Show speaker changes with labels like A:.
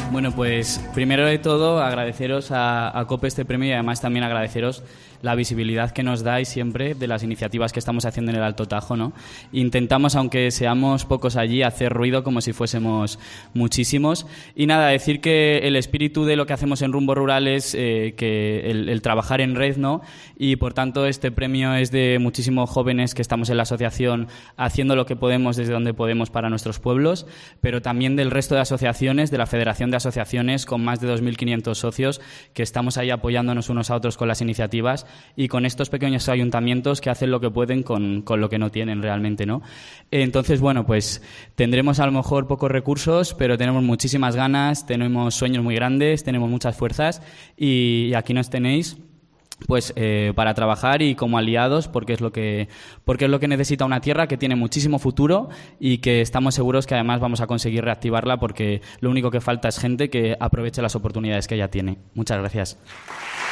A: Bueno, pues primero de todo agradeceros a COPE este premio y además también agradeceros la visibilidad que nos dais siempre de las iniciativas que estamos haciendo en el Alto Tajo, ¿no? Intentamos, aunque seamos pocos allí, hacer ruido como si fuésemos muchísimos. Y nada, decir que el espíritu de lo que hacemos en Rumbo Rural es que el trabajar en red, ¿no? Y por tanto este premio es de muchísimos jóvenes que estamos en la asociación haciendo lo que podemos desde donde podemos para nuestros pueblos, pero también del resto de asociaciones, de la Federación de Asociaciones con más de 2.500 socios que estamos ahí apoyándonos unos a otros con las iniciativas y con estos pequeños ayuntamientos que hacen lo que pueden con lo que no tienen realmente, ¿no? Entonces, bueno, pues tendremos a lo mejor pocos recursos, pero tenemos muchísimas ganas, tenemos sueños muy grandes, tenemos muchas fuerzas y aquí nos tenéis pues para trabajar y como aliados porque es lo que necesita una tierra que tiene muchísimo futuro y que estamos seguros que además vamos a conseguir reactivarla porque lo único que falta es gente que aproveche las oportunidades que ella tiene. Muchas gracias.